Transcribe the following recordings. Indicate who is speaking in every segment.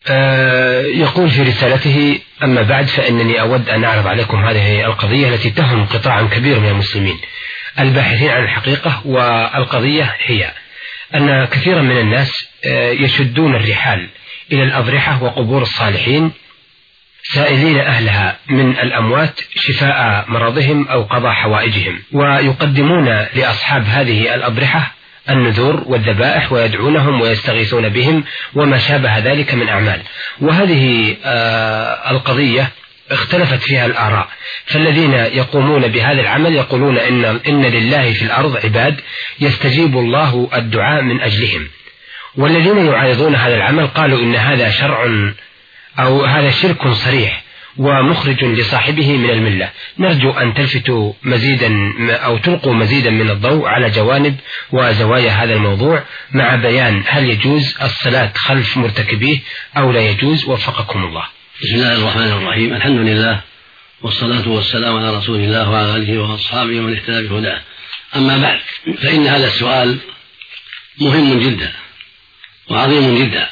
Speaker 1: يقول في رسالته: أما بعد، فإنني أود أن أعرض عليكم هذه القضية التي تهم قطاعا كبير من المسلمين الباحثين عن الحقيقة. والقضية هي أن كثيرا من الناس يشدون الرحال إلى الأضرحة وقبور الصالحين سائلين أهلها من الأموات شفاء مرضهم أو قضاء حوائجهم، ويقدمون لأصحاب هذه الأضرحة النذور والذبائح ويدعونهم ويستغيثون بهم وما شابه ذلك من أعمال. وهذه القضية اختلفت فيها الآراء، فالذين يقومون بهذا العمل يقولون إن لله في الأرض عباد يستجيب الله الدعاء من أجلهم، والذين يعارضون هذا العمل قالوا إن هذا شرع أو هذا شرك صريح ومخرج لصاحبه من الملة. نرجو أن تلفتوا مزيدا أو تلقوا مزيدا من الضوء على جوانب وزوايا هذا الموضوع، مع بيان هل يجوز الصلاة خلف مرتكبيه أو لا يجوز، وفقكم الله.
Speaker 2: بسم الله الرحمن الرحيم. الحمد لله والصلاة والسلام على رسول الله وعلى آله وأصحابه ومن اهتدى بهداه. أما بعد، فإن هذا السؤال مهم جدا وعظيم جدا،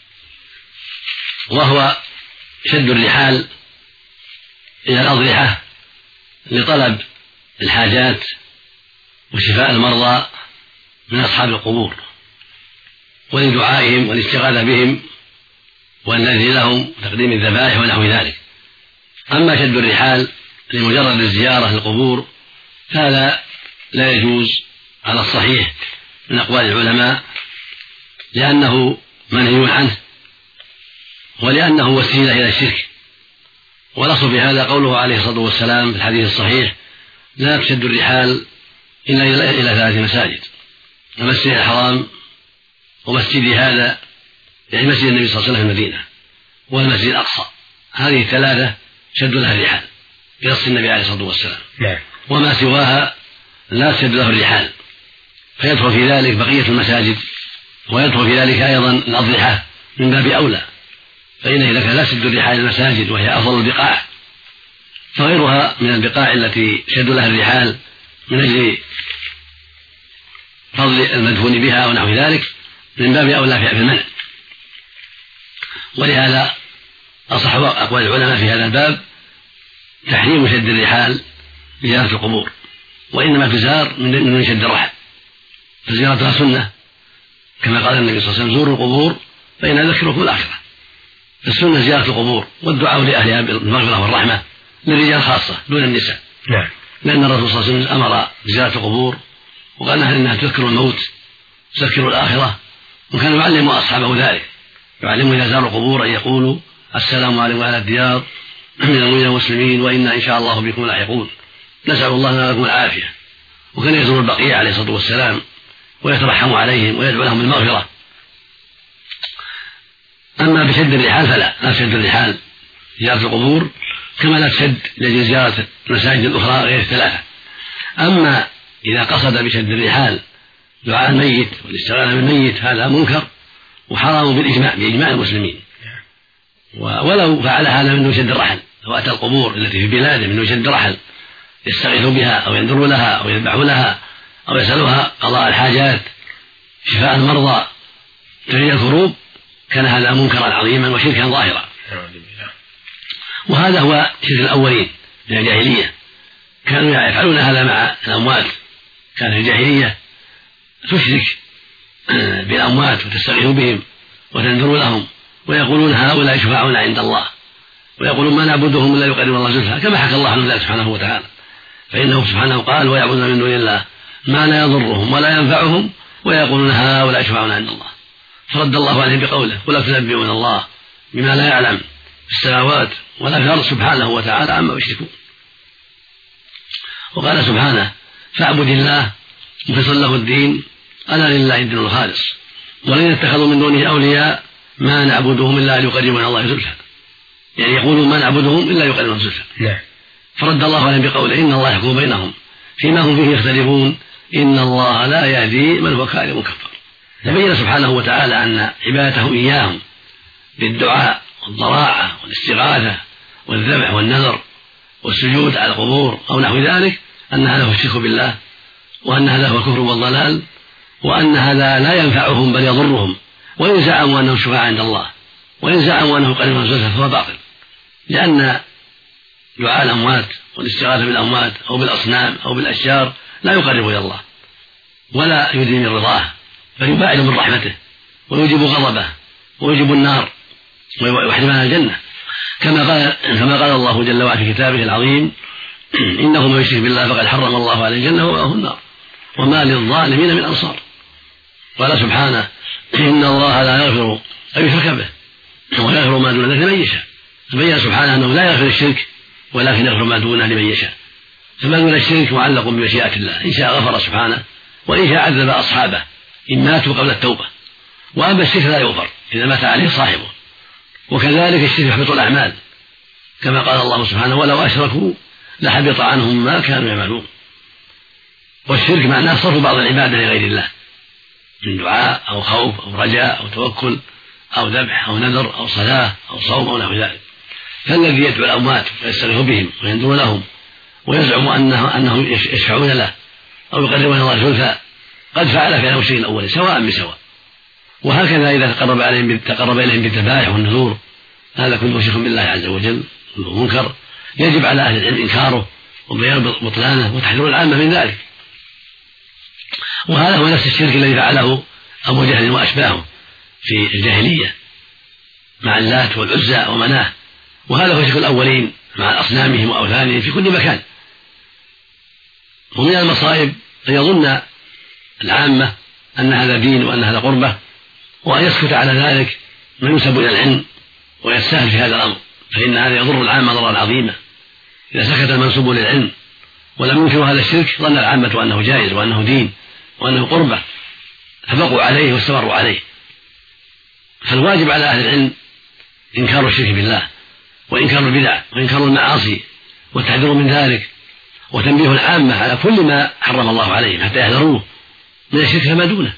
Speaker 2: وهو شد الرحال إلى الأضرحة لطلب الحاجات وشفاء المرضى من أصحاب القبور ولدعائهم والاستغاثة بهم والنذر لهم وتقديم الذبائح ونحو ذلك. أما شد الرحال لمجرد الزيارة للقبور فهذا لا يجوز على الصحيح من أقوال العلماء، لأنه منهي عنه ولأنه وسيلة إلى الشرك. والأصل في هذا قوله عليه الصلاة والسلام في الحديث الصحيح: لا تشد الرحال إلا إلى 3 مساجد: المسجد الحرام، ومسجدي هذا يعني مسجد النبي صلى الله عليه وسلم في المدينة، والمسجد الأقصى. هذه 3 شد لها الرحال بنص النبي عليه الصلاة والسلام. وما سواها لا تشد له الرحال، فيدخل في ذلك بقية المساجد، ويدخل في ذلك أيضا الأضرحة من باب أولى، فإن إذا كان لا تشد الرحال المساجد وهي أفضل البقاع، فغيرها من البقاع التي شد لها الرحال من أجل فضل المدفون بها ونحو ذلك من باب أولى في المنع. ولهذا أصح أقوال العلماء في هذا الباب تحريم شد الرحال لزيارة القبور، وإنما تزار من شد الرحل، فزيارتها سنة، كما قال النبي صلى الله عليه وسلم: زوروا القبور فإنها تذكركم الآخرة. السنة زيارة القبور والدعاء لأهلها بالمغفرة والرحمة للرجال خاصة دون النساء. لأن الرسول صلى الله عليه وسلم أمر بزيارة القبور وقال إنها تذكر الموت تذكر الآخرة، وكان يعلم أصحابه ذلك، يعلمهم إذا زاروا القبور أن يقولوا: السلام عليكم أهل الديار من المؤمنين والمسلمين وإنا إن شاء الله بكم لاحقون، نسأل الله لنا لكم العافية. وكان يزور البقيع عليه الصلاة والسلام ويترحم عليهم ويدعو لهم بالمغفرة. أما بشد الرحال فلا تشد الرحال زيارة القبور، كما لا تشد لأجل زيارة المساجد الأخرى غير 3. أما إذا قصد بشد الرحال دعاء الميت والاستغاثة بالميت هذا منكر وحرام بإجماع المسلمين. ولو فعل هذا من شد الرحل، لو أتى القبور التي في بلاده من شد رحل يستغيث بها أو ينذر لها أو يذبح لها أو يسألها قضاء الحاجات شفاء المرضى تفريج الكروب، كان هذا منكرا عظيما وشركا ظاهرا. وهذا هو شرك الأولين من الجاهلية، كانوا يفعلون هذا مع الأموات. كان في الجاهلية تشرك بالأموات وتستغيث بهم وتنذر لهم ويقولون: هؤلاء شفاعون عند الله، ويقولون: ما نعبدهم إلا يقربون الله زلفى، كما حكى الله عن ذلك سبحانه وتعالى. فإنه سبحانه قال: ويعبدون من دون الله ما لا يضرهم ولا ينفعهم ويقولون: هؤلاء شفاعون عند الله. فرد الله عليهم بقوله: ولا تنبئون الله بما لا يعلم في السماوات ولا في الأرض سبحانه وتعالى عما يشركون. وقال سبحانه: فاعبد الله مخلصا له الدين ألا لله الدين الخالص والذين اتخذوا من دونه أولياء ما نعبدهم إلا ليقربونا الله زلفى، يعني يقولون: ما نعبدهم إلا يقربونا زلفى. فرد الله عليهم بقوله: إن الله يحكم بينهم فيما هم فيه يختلفون إن الله لا يهدي من هو كاذب كفار. تبين سبحانه وتعالى أن عبادته إياهم بالدعاء والضراعة والاستغاثة والذبح والنذر والسجود على القبور أو نحو ذلك أن هذا هو الشرك بالله، وأن هذا هو الكفر والضلال، وأن هذا لا ينفعهم بل يضرهم، وإن زعموا أنهم شفاعة عند الله وإن زعموا أنه قريب من الزلفى فهو باطل، لأن دعاء الأموات والاستغاثة بالأموات أو بالأصنام أو بالأشجار لا يقرب إلى الله ولا يدري من رضاه، بل يباعد من رحمته ويوجب غضبه ويوجب النار ويحرمنا الجنة، كما قال الله جل وعلا في كتابه العظيم: إنه من يشرك بالله فقد حرم الله عليه الجنة ومأواه النار وما للظالمين من أنصار. قال سبحانه: إن الله لا يغفر أن يشرك به ويغفر ما دون ذلك لمن يشاء. فبين سبحانه أنه لا يغفر الشرك ولكن يغفر ما دونه لمن يشاء، فما دون الشرك معلق بمشيئة الله، إن شاء غفر سبحانه وإن شاء عذب أصحابه إن ماتوا قبل التوبة. وأما الشرك لا يغفر إذا مات عليه صاحبه، وكذلك الشرك يحبط الأعمال، كما قال الله سبحانه: ولو أشركوا لحبط عنهم ما كانوا يعملون. والشرك معناه صرف بعض العبادة لغير الله من دعاء أو خوف أو رجاء أو توكل أو ذبح أو نذر أو صلاة أو صوم أو نحو ذلك. فالذي يدعو الأموات ويستغيث بهم ويندر لهم ويزعم أنهم يشفعون له أو يقربون الله زلفى قد فعل فعل المشرك الأول سواء بسواء. وهكذا إذا تقرب إليهم بالذبائح والنذور هذا كله شرك بالله عز وجل منكر، يجب على أهل العلم إنكاره وبيان بطلانه وتحذير العامة من ذلك. وهذا هو نفس الشرك الذي فعله أبو جهل وأشباهه في الجاهلية مع اللات والعزى ومناه، وهذا هو شرك الأولين مع أصنامهم وأوثانهم في كل مكان. ومن المصائب أن يظن العامة أن هذا دين وأن هذا قربة، وأن يسكت على ذلك من ينسب إلى العلم ويستهل في هذا الأمر، فإن هذا يضر العامة ضررا عظيما. إذا سكت المنسوب للعلم ولم ينكر هذا الشرك ظن العامة أنه جائز وأنه دين وأنه قربة فبقوا عليه واستمروا عليه. فالواجب على أهل العلم إنكار الشرك بالله وإنكار البدع وإنكار المعاصي والتحذير من ذلك وتنبيه العامة على كل ما حرم الله عليهم حتى يحذروه من الشرك فما دونه.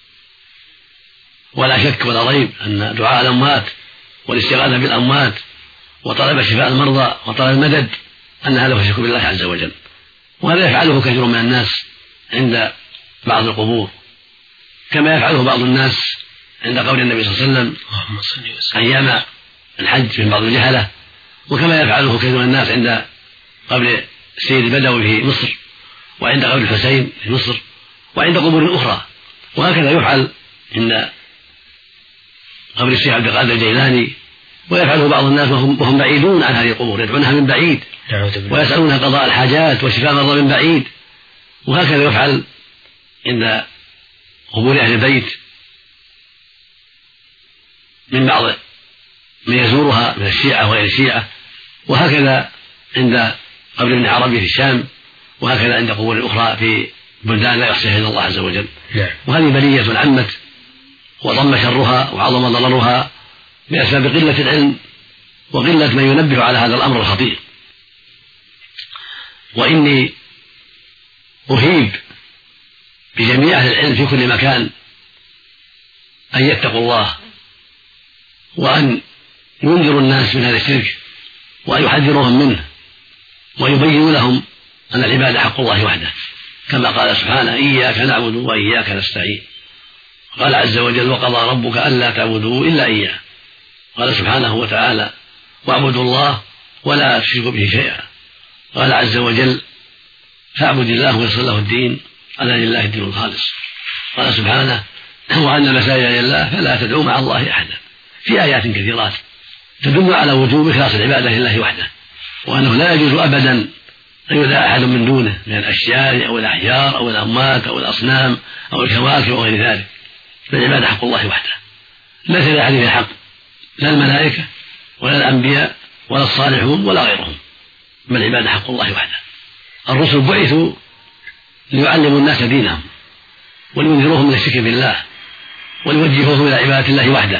Speaker 2: ولا شك ولا ريب أن دعاء الأموات والاستغاثة بالأموات وطلب شفاء المرضى وطلب المدد أن هذا هو الشرك بالله عز وجل، وهذا يفعله كثير من الناس عند بعض القبور، كما يفعله بعض الناس عند قول النبي صلى الله عليه وسلم أيام الحج من بعض الجهلة، وكما يفعله كثير من الناس عند قبر السيد البدوي في مصر وعند قبر الحسين في مصر وعند قبور أخرى. وهكذا يفعل عند قبر الشيخ عبد القادر الجيلاني، ويفعله بعض الناس وهم بعيدون عن هذه القبور، يدعونها من بعيد ويسألونها قضاء الحاجات وشفاء المرضى من بعيد. وهكذا يفعل عند قبور أهل البيت من بعض من يزورها من الشيعة وغير الشيعة، وهكذا عند قبر ابن عربي في الشام، وهكذا عند قبور أخرى في بلدان لا يحصيها إلا الله عز وجل. وهذه بلية عمت وضم شرها وعظم ضررها بأسباب قلة العلم وقلة من ينبه على هذا الأمر الخطير. وإني أهيب بجميع أهل العلم في كل مكان أن يتقوا الله وأن ينذروا الناس من هذا الشرك وأن يحذرهم منه ويبين لهم أن العبادة حق الله وحده، كما قال سبحانه: إياك نعبد وإياك نستعين. قال عز وجل: وقضى ربك ألا تعبدوا إلا إياه. قال سبحانه وتعالى: واعبدوا الله ولا تشركوا به شيئا. قال عز وجل: فاعبد الله ويصل له الدين، ألا لله الدين الخالص. قال سبحانه: وأن المساجد لله فلا تدعوا مع الله أحدا. في آيات كثيرات تدل على وجوب إخلاص العبادة لله وحده، وأنه لا يجوز أبدا أن يدعى أحد من دونه من الأشجار أو الأحجار أو الأموات أو الأصنام أو الكواكب وغير ذلك، فالعبادة حق الله وحده ليس لأحد فيها حق، لا الملائكة ولا الأنبياء ولا الصالحون ولا غيرهم، بل العبادة حق الله وحده. الرسل بعثوا ليعلموا الناس دينهم ولينذروهم من الشرك بالله وليوجهوهم إلى عبادة الله وحده،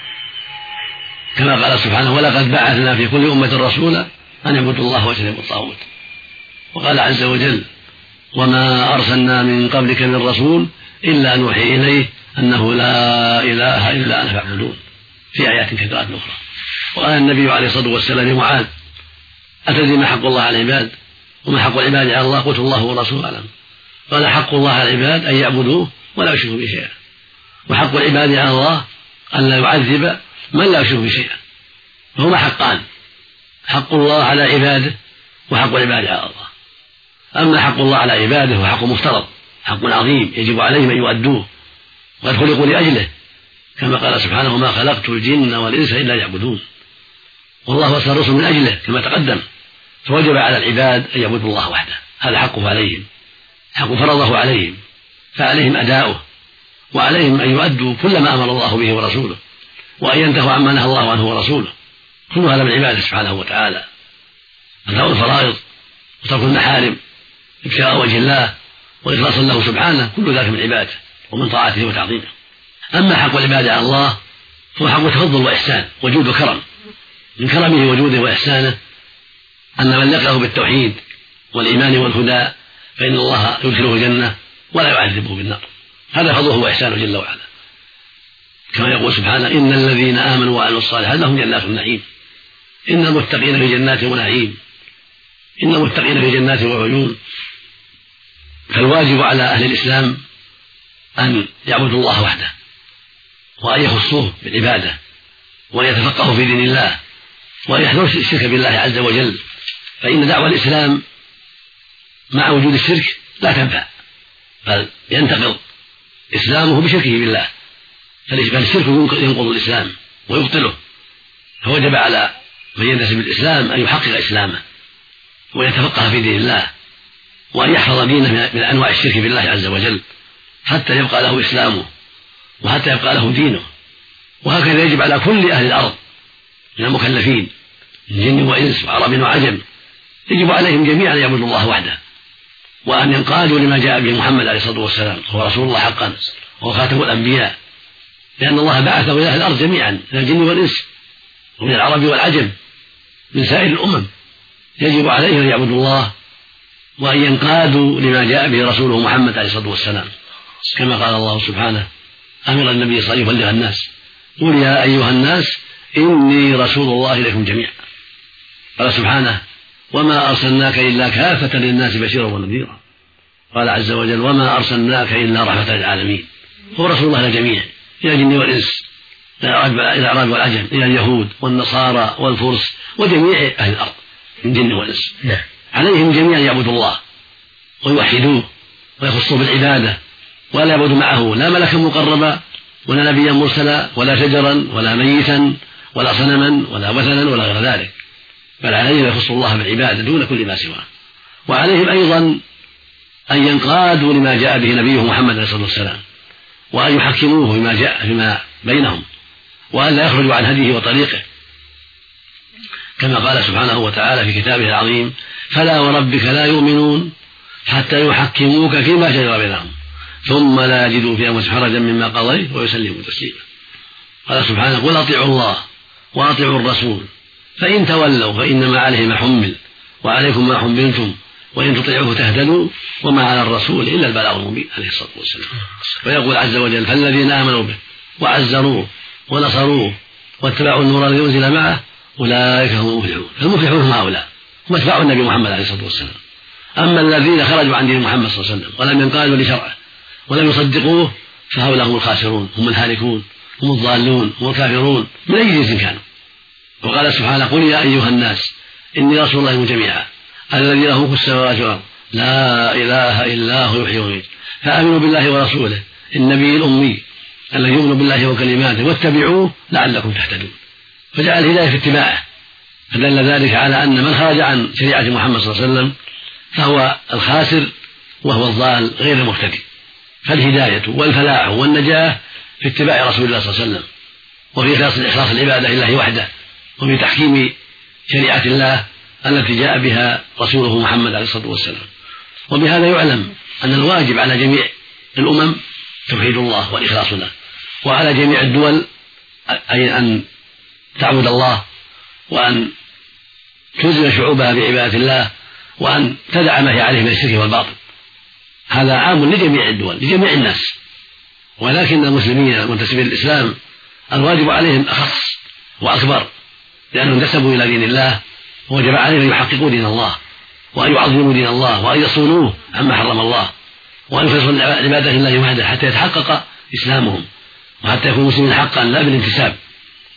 Speaker 2: كما قال سبحانه: ولقد بعثنا في كل أمة رسولا أن اعبدوا الله واجتنبوا الطاغوت. وقال عز وجل: وما أرسلنا من قبلك من رسول إلا نوحي إليه أنه لا إله إلا أنا فاعبدون، في آيات كثيرة أخرى. وقال النبي عليه الصلاة والسلام لمعاذ: أتدري ما حق الله على العباد وما حق العباد على الله؟ قلت: الله ورسوله أعلم. قال: حق الله على العباد أن يعبدوه ولا يشركوا به شيئا، وحق العباد على الله أن لا يعذب من لا يشرك به شيئا. فهما حقان: حق الله على عباده وحق العباد على الله. أما حق الله على عباده هو حق مفترض، حق عظيم يجب عليهم أن يؤدوه وقد خلقوا لأجله، كما قال سبحانه: وما خلقت الجن والإنس إلا ليعبدون. والله أرسل الرسل من أجله كما تقدم، فوجب على العباد أن يعبدوا الله وحده، هذا حقه عليهم، حق فرضه عليهم، فعليهم أداؤه، وعليهم أن يؤدوا كل ما أمر الله به ورسوله، وأن ينتهوا عما نهى الله عنه ورسوله. كل هذا من عباده سبحانه وتعالى. أداء الفرائض وترك المحارم ابتغاء وجه الله وإخلاصا له سبحانه، كل ذلك من عباده ومن طاعته وتعظيمه. أما حق العباد على الله فهو حق تفضل وإحسان وجود وكرم. من كرمه وجوده وإحسانه أن من لقاه بالتوحيد والإيمان والهدى فإن الله يدخله الجنة ولا يعذبه بالنار. هذا فضله وإحسانه جل وعلا، كما يقول سبحانه: إن الذين آمنوا وعملوا الصالحات لهم جنات النعيم، إن المتقين في جنات ونعيم، إن المتقين في جنات وعيون. فالواجب على أهل الإسلام أن يعبدوا الله وحده، وأن يخصوه بالعبادة، وأن يتفقهوا في دين الله، وأن يحذروا الشرك بالله عز وجل، فإن دعوة الإسلام مع وجود الشرك لا تنفع، بل ينتقض إسلامه بشركه بالله، فالشرك ينقض الإسلام ويبطله. فوجب على من ينتسب الإسلام أن يحقق إسلامه ويتفقه في دين الله، وأن يحفظ دينه من أنواع الشرك بالله عز وجل حتى يبقى له إسلامه وحتى يبقى له دينه. وهكذا يجب على كل أهل الأرض من المكلفين من جن وإنس وعرب وعجم، يجب عليهم جميعا أن يعبدوا الله وحده، وأن ينقادوا لما جاء به محمد عليه الصلاة والسلام، هو رسول الله حقا وهو خاتم الأنبياء، لأن الله بعثه إلى أهل الأرض جميعا من الجن والإنس ومن العرب والعجم من سائر الأمم. يجب عليهم أن يعبدوا الله وأن ينقادوا لما جاء به رسوله محمد عليه الصلاة والسلام، كما قال الله سبحانه: أمر النبي صلى الله عليه وسلم يبلغ الناس: قل يا أيها الناس إني رسول الله إليكم جميعا. قال سبحانه: وما أرسلناك إلا كافة للناس بشيرا ونذيرا. قال عز وجل: وما أرسلناك إلا رحمة للعالمين. هو رسول الله للجميع، إلى الجن والإنس، إلى الأعراب والعجم، إلى اليهود والنصارى والفرس وجميع أهل الأرض من جن والإنس. عليهم جميعا يعبدوا الله ويوحدوه ويخصوه بالعبادة، ولا يعبدوا معه لا ملكا مقربا ولا نبيا مرسلا ولا شجرا ولا ميتا ولا صنما ولا وثنا ولا غير ذلك، بل عليهم يخصوا الله بالعبادة دون كل ما سواه. وعليهم أيضا أن ينقادوا لما جاء به نبيه محمد عليه الصلاة والسلام، وأن يحكموه فيما جاء فيما بينهم، وأن لا يخرجوا عن هديه وطريقه، كما قال سبحانه وتعالى في كتابه العظيم: فلا وربك لا يؤمنون حتى يحكموك فيما شجر بينهم ثم لا يجدوا في أنفسهم حرجا مما قضيت ويسلموا تسليما. قال سبحانه: قل أطيعوا الله وأطيعوا الرسول فإن تولوا فإنما عليه ما حمل وعليكم ما حملتم وإن تطيعوه تهتدوا وما على الرسول إلا البلاغ المبين عليه الصلاة والسلام. ويقول عز وجل: فالذين آمنوا به وعزروه ونصروه واتبعوا النور الذي أنزل معه أولئك هم المفلحون. فالمفلحون هم هؤلاء، هم أتباع النبي محمد عليه الصلاة والسلام. أما الذين خرجوا عن دين محمد صلى الله عليه وسلم ولم ينقادوا لشرعه ولم يصدقوه فهؤلاء هم الخاسرون، هم الهالكون، هم الضالون، هم الكافرون من أي جنس كانوا. وقال سبحانه: قل يا أيها الناس إني رسول الله جميعا الذي له ملك السماوات والأرض لا إله إلا هو يحيي ويميت فآمنوا بالله ورسوله النبي الأمي الذي يؤمن بالله وكلماته واتبعوه لعلكم تهتدون. فجعل الهداية في اتباعه، فدل ذلك على أن من خرج عن شريعة محمد صلى الله عليه وسلم فهو الخاسر وهو الضال غير المهتدي. فالهداية والفلاح والنجاة في اتباع رسول الله صلى الله عليه وسلم، وفي إخلاص العبادة لله وحده، وفي تحكيم شريعة الله التي جاء بها رسوله محمد عليه الصلاة والسلام. وبهذا يعلم أن الواجب على جميع الأمم توحيد الله والإخلاص له، وعلى جميع الدول أي أن تعبد الله وأن تلزم شعوبها بعبادة الله وأن تدع ما هي عليه من الشرك والباطل. هذا عام لجميع الدول لجميع الناس، ولكن المسلمين المنتسبين للإسلام الواجب عليهم أخص وأكبر، لأنهم انتسبوا إلى دين الله، ووجب عليهم أن يحققوا دين الله وأن يعظموا دين الله وأن يصونوه عما حرم الله وأن يخلصوا عبادة الله وحده حتى يتحقق إسلامهم وحتى يكونوا مسلمين حقا لا بالانتساب.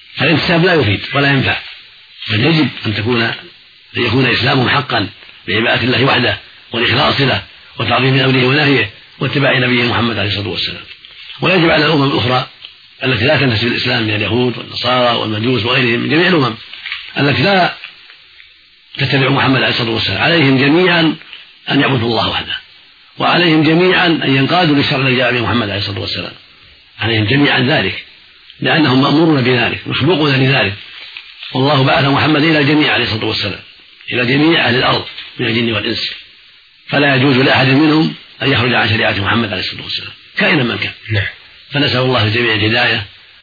Speaker 2: فالانتساب لا يفيد ولا ينفع، بل يجب أن يكون إسلامهم حقا بعبادة الله وحده والإخلاص له وتعظيم أمره ونهيه واتباع نبيه محمد عليه الصلاة والسلام. ويجب على الأمم الأخرى التي لا تنتسب الإسلام من اليهود والنصارى والمجوس وغيرهم من جميع الأمم التي لا تتبع محمد عليه الصلاة والسلام، عليهم جميعا أن يعبدوا الله وحده، وعليهم جميعا أن ينقادوا للشرع الذي جاء به محمد عليه الصلاة والسلام، عليهم جميعا ذلك، لأنهم مأمورون بذلك مخلوقون لذلك. والله بعث محمد إلى الجميع عليه الصلاة والسلام، إلى جميع أهل الأرض من الجن والإنس، فلا يجوز لأحد منهم أن يخرج عن شريعة محمد عليه الصلاة والسلام كائنا من كان. فنسأل الله للجميع الهداية